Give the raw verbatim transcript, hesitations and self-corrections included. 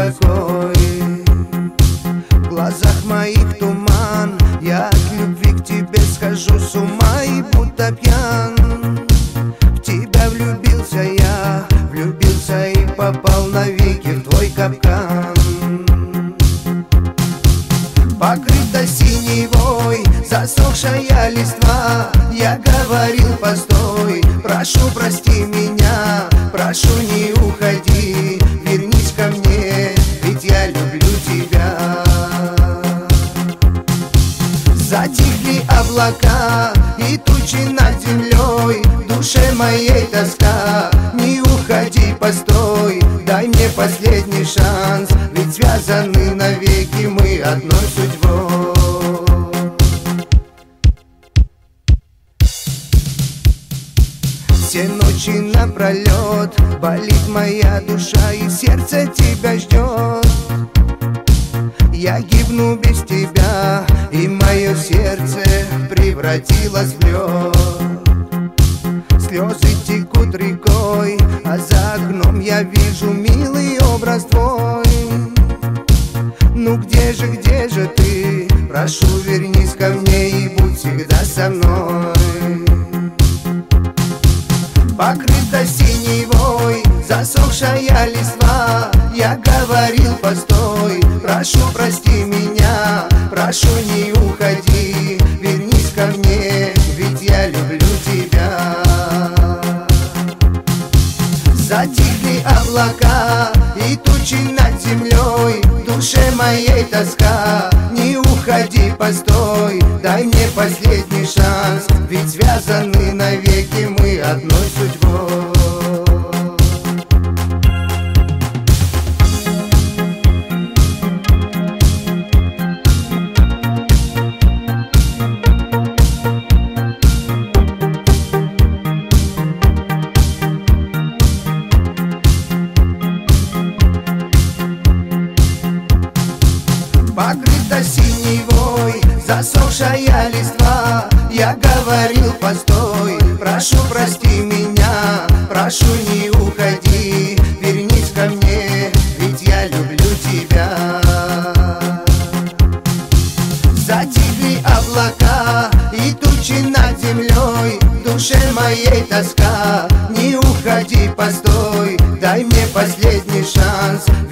такой. В глазах моих туман, я от любви к тебе схожу с ума и будто пьян. В тебя влюбился я, влюбился и попал навеки в твой капкан. Покрыта синевой засохшая листва, я говорил постой, прошу прости меня, прошу не уходи, вернись ко мне, ведь я люблю тебя. Затихли облака и тучи над землей, в душе моей тоска, не уходи, постой, дай мне последний шанс, ведь связаны навеки мы одной судьбой. Все ночи напролет болит моя душа, и сердце тебя ждет. Я гибну без тебя, и мое сердце превратилось в лед. Слезы текут рекой, а за окном я вижу милый образ твой. Ну где же, где же ты? Прошу, вернись ко мне и будь всегда со мной. Покрыта синевой засохшая листва, я говорил постой, прошу прости меня, прошу не уходи, вернись ко мне, ведь я люблю тебя. Затихли облака и тучи над землей, в душе моей тоска, не уходи, постой, дай мне последний шанс, ведь связаны навеки мы одной судьбой. Покрыта синевой засохшая листва, я говорил постой, прошу прости меня, прошу не уходи, вернись ко мне, ведь я люблю тебя. Затихли облака и тучи над землей, в душе моей тоска, не уходи, постой, дай мне последний шанс,